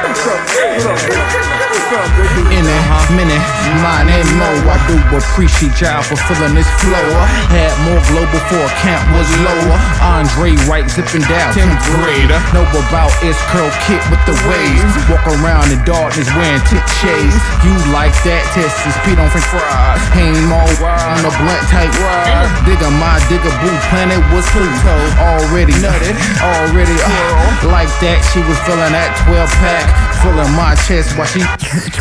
In a minute, mine and more. I do appreciate y'all for filling this flow. Had more global for a camp was lower. Andre Wright zipping down, Tim Greater. Know about his curl kit with the waves. Walk around in darkness wearing tit shades. You like that? Test is Pete on French fries. Ain't more on the blunt type ride. Digger my digger-boo planet was Pluto. Already nutted, already like that. She was feeling that 12-pack. Filling my chest while she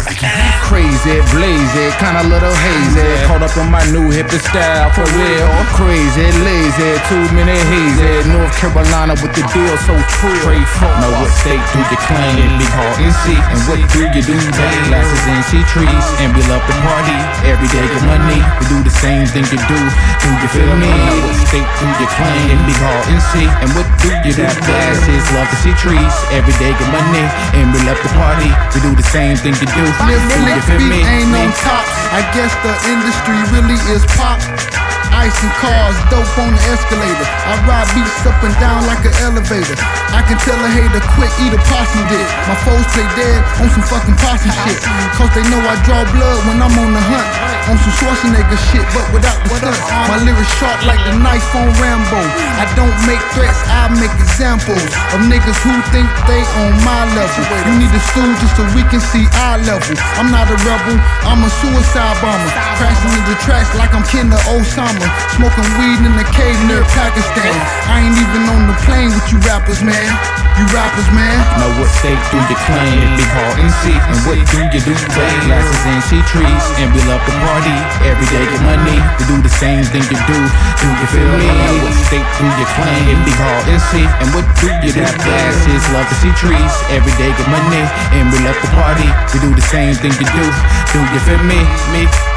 crazy, blazy, kinda little hazy. Caught up in my new hippie style, for real. Crazy, lazy, too many hazy. North Carolina with the deal so true. Now what state do you claim? Big Hall NC. And what do you do? Take glasses and see trees. And we love to party. Every day get money. We do the same thing you do. Do you feel me? Now what state do you claim? Big Hall NC. And what do you do? Glasses, love to see trees. Every day get money. And we love to party. We do the same thing you do. Next beat ain't on top. I guess the industry really is pop. Ice and cars, dope on the escalator. I ride beats up and down like an elevator. I can tell a hater quick, eat a possum dick. My foes play dead on some fucking possum shit. Cause they know I draw blood when I'm on the hunt. On some Schwarzenegger shit, but without the stunts. My lyrics sharp like the knife on Rambo. I don't make threats, I make examples of niggas who think they on my level. You need a stool just so we can see eye level. I'm not a rebel, I'm a suicide bomber. Crashing into the tracks like I'm Ken to Osama. Smoking weed in the cave near Pakistan. I ain't even on the plane with you rappers, man. You rappers, man. Now what state do you claim? Big Hall NC. And what do you do? Take glasses and see trees. And we love to party. Every day get money. We do the same thing you do. Do you feel me? Now what state do you claim? Big Hall NC. And what do you do? Glasses, love to see trees. Every day get money. And we love to party. We do the same thing you do. Do you feel me? Me.